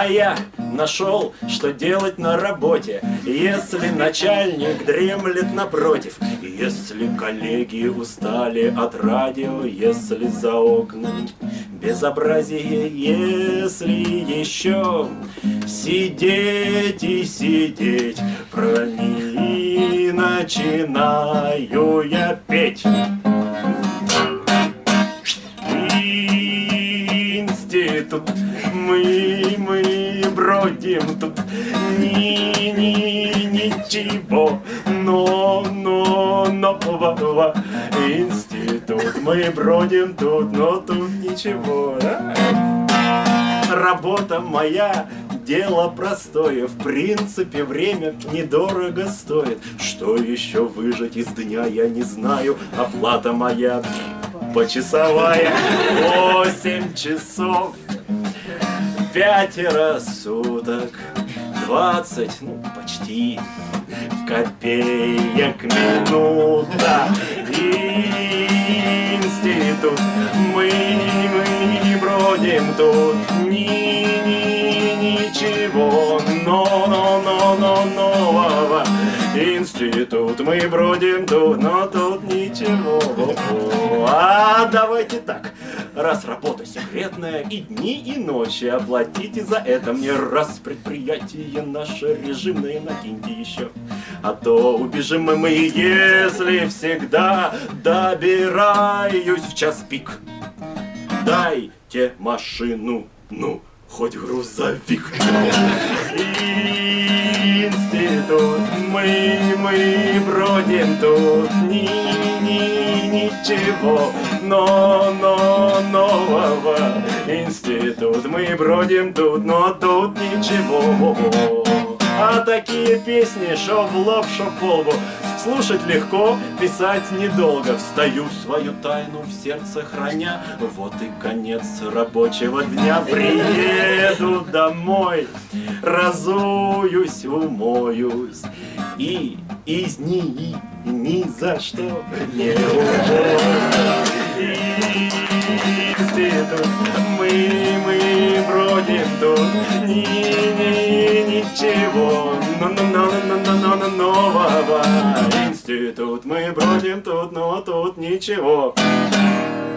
А я нашел, что делать на работе, если начальник дремлет напротив, если коллеги устали от радио, если за окнами безобразие, если еще сидеть и сидеть, про них начинаю я петь. Институт, мы бродим тут, ничего, но нового. Институт, мы бродим тут, но тут ничего. Работа моя, дело простое, в принципе время недорого стоит. Что еще выжать из дня, я не знаю, оплата моя почасовая. 8 часов, 5 суток, 20, ну почти, копеек минута. Институт, мы бродим тут, ничего, но нового. Институт, мы бродим тут, но тут ничего. А давайте так, раз работа секретная, и дни, и ночи, оплатите за это мне раз предприятие наше режимное, накиньте еще. А то убежим мы, если всегда добираюсь в час пик. Дайте машину, ну, хоть грузовик. Институт, мы бродим тут, ничего, но нового. Институт, мы бродим тут, но тут ничего. А такие песни, шо в лоб, шо по лбу, слушать легко, писать недолго. Встаю свою тайну в сердце храня, вот и конец рабочего дня. Приеду домой, разуюсь, умоюсь и из них ни за что не уволюсь. Институт, мы бродим тут, ничего, но нового. Институт, мы бродим тут, но тут ничего.